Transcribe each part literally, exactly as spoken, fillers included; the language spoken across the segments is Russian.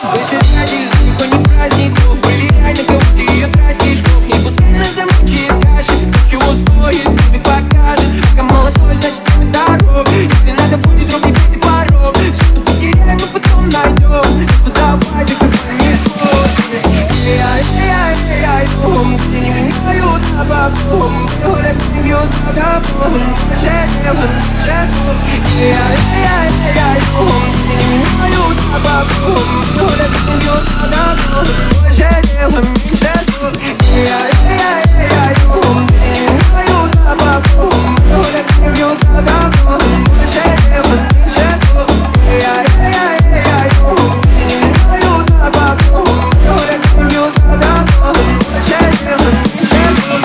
Выжидаешь далеко не праздников. Проверяй, на кого ты ее тратишь. Бог не пускай нас замучает каши. Чего стоит, тебе покажет. Пока молодой, значит тебе дорог. Если надо будет, друг, не бейте порог. Все, что потеряем, мы потом найдем. Ну давай, ты как понесло. Эй-ай-эй-ай-эй-ай, бум. Где не меняют обо-бум. Гуляй, бьют по-добру. Шесть, шесть, эй-ай-эй-ай-эй-ай, бум. Где не меняют обо-бум. Гуляй, бьют по-добру. Больше делаем, меньше звук. Эй-ай-эй-ай-эй-ай, бум. Где не меняют обо-бум. Гуляй, бьют по-добру. Больше делаем, меньше звук. Эй-ай-эй-ай-эй-ай, бум. Где не меняют обо-бум. Гуляй, бьют по-добру. Больше делаем, меньше звук.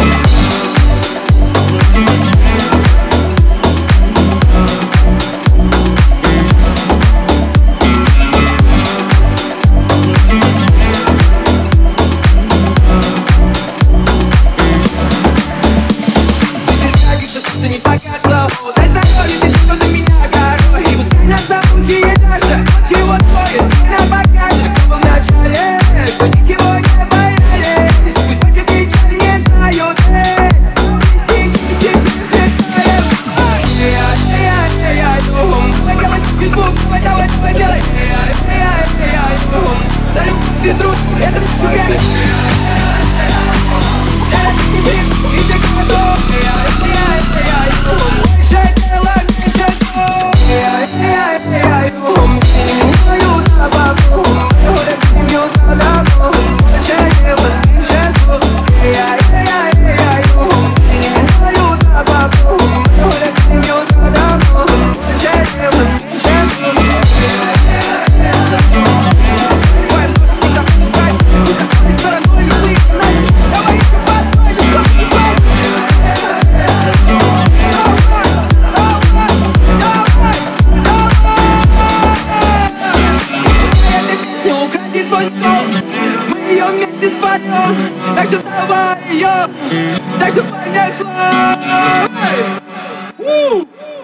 Не погасло. Дай здоровье, ты что за меня горой. И пускай нас замучает дальше. Чего стоит, на покаже. Кто был в начале, кто ничего не боялись. Пусть больше печали не знают. Эй-ай-эй-ай-эй-ай, бум. Давай делай звук, давай, давай, давай делай. Эй-ай-эй-ай, бум. За любовь и дружбу, это не время. Твой стол, мы ее вместе споем. Так что давай ее, так что понесло.